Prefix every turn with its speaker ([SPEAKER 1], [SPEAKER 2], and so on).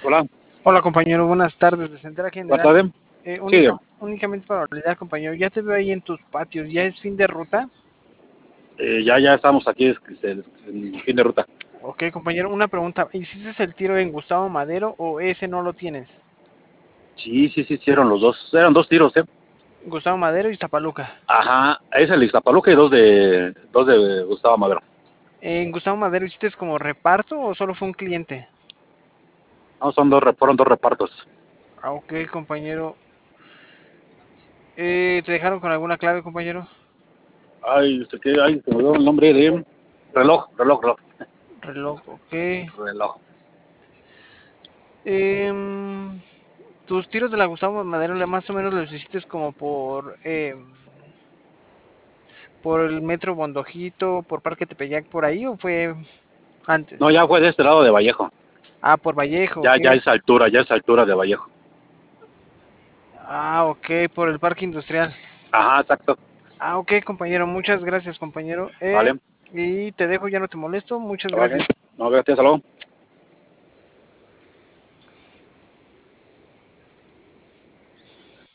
[SPEAKER 1] Hola,
[SPEAKER 2] Hola compañero, buenas tardes, de Central
[SPEAKER 1] buenas
[SPEAKER 2] General.
[SPEAKER 1] tardes. Sí,
[SPEAKER 2] Únicamente para validar compañero, ya te veo ahí en tus patios, ¿ya es fin de ruta?
[SPEAKER 1] ya estamos aquí en fin de ruta.
[SPEAKER 2] Ok compañero, una pregunta, ¿hiciste el tiro en Gustavo Madero o ese no lo tienes?
[SPEAKER 1] Sí, hicieron los dos. Eran dos tiros, ¿eh?
[SPEAKER 2] Gustavo Madero y Zapaluca.
[SPEAKER 1] Ajá, es el Ixtapaluca y dos de Gustavo Madero.
[SPEAKER 2] ¿En Gustavo Madero hiciste como reparto o solo fue un cliente?
[SPEAKER 1] No, fueron dos repartos.
[SPEAKER 2] Ah, ok compañero. ¿Te dejaron con alguna clave compañero?
[SPEAKER 1] Ay, se me dio el nombre de reloj.
[SPEAKER 2] Reloj, ok.
[SPEAKER 1] Reloj.
[SPEAKER 2] Em, Tus tiros de la Gustavo Madero más o menos los hiciste como por el metro Bondojito, por Parque Tepeyac, por ahí o fue
[SPEAKER 1] No,
[SPEAKER 2] antes?
[SPEAKER 1] ya fue de este lado de Vallejo.
[SPEAKER 2] Ah, por Vallejo,
[SPEAKER 1] Ya,
[SPEAKER 2] ok.
[SPEAKER 1] ya es altura de Vallejo.
[SPEAKER 2] Ah, ok, por el Parque Industrial.
[SPEAKER 1] Ajá, exacto.
[SPEAKER 2] Ah, ok, compañero, muchas gracias, compañero.
[SPEAKER 1] Vale,
[SPEAKER 2] Y te dejo, ya no te molesto, muchas
[SPEAKER 1] vale.
[SPEAKER 2] gracias.
[SPEAKER 1] No, gracias, hasta luego.